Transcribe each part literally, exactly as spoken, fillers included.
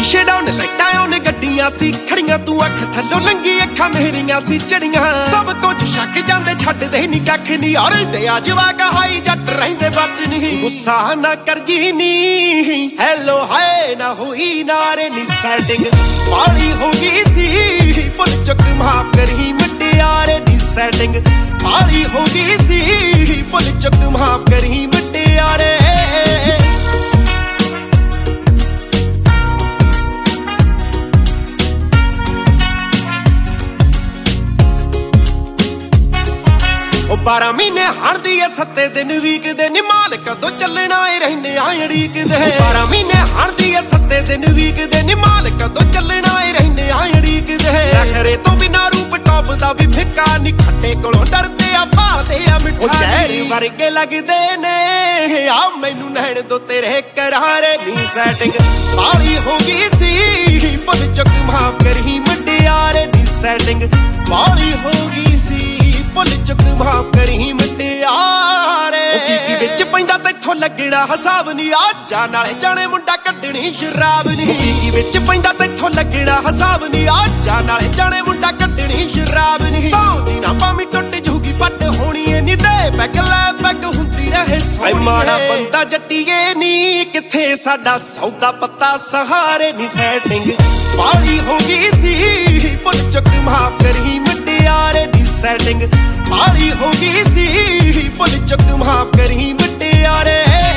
शीशे डाउन लाइटां ओने गड्डियां सी खड़ियां तू अख थल्लों लंगी अखां मेरियां सी चढ़ियां सब कुछ छक जांदे छड्डदे नी कख नी और ते अजवा कहाई जट रहिंदे बात नहीं गुस्सा ना कर जी नी हेलो हाय ना होई नारे नी सेटिंग पाली हो गई सी पुल चुक माफ करही मुटियारे नी सेटिंग पाली हो गई सी पुल चुक माफ करही मुटियारे बारह महीने हड़दी है सत्ते दिन वीक दे निमाल कदों चलना रहने आड़ीक दे बारह महीने हड़दी है सत्ते दिन वीक दे निमाल कदों चलना रहने आड़ीक दे खरे तो बिना रूप टॉप दा भी फिक्का नी खट्टे कोलों डरदे आ भादे आ मिठा चेहरे वर्गे लगदे ने आ मैनू नैण दो तेरे करारे नी सेटिंग पाली हो गई सी पुल चुक माफ करही मुटियारे नी सेटिंग पाली हो गई सी पुल चुक माफ करही मुटियारे की विच पैंदा तैथों लगना हिसाब नी आजा नाले जाने मुंडा कड्डणी शराब नी की विच पैंदा तैथों लगना हिसाब नी आजा नाले जाने मुंडा कड्डणी शराब नी सौ जी ना पामी टुट जूगी पट होनी ए नी दे पैग लै पैग हुंदी रहे सोनी माड़ा बंदा जट्टीए नी किथे साडा सौदा पत्ता सहारे नी सेटिंग पाली हो गई सी पुल चुक माफ करही मुटियारे नी सेटिंग पाली हो गई सी पुल चुक माफ करही मुटियारे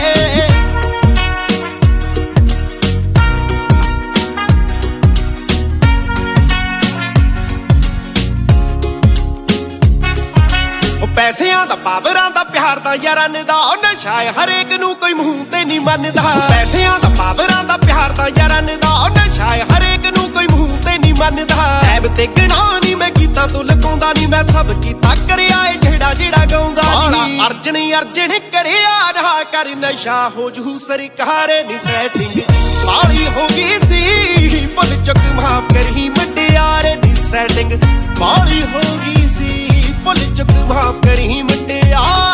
पैसियां दा पावरां दा प्यार दा यारां दा नशा हरेक नू कोई मूंह ते नहीं मनदा पैसियां दा पावरां दा प्यार दा यारां दा नशा हरेक नू कोई मूंह ते नहीं मनदा ऐब ते गना नी मैं गीतां तो लुकाउंदा नी मैं सब कीता करिया ए जेड़ा जेड़ा गाउंदा नी अर्जन अर्जन करिया रहा कर नशा हो जू सरकारे नी सेटिंग पाली हो गई सी पुल चुक माफ करही मुटियारे नी सेटिंग पाली हो गई सी पुल चुक माफ करही मुटियारे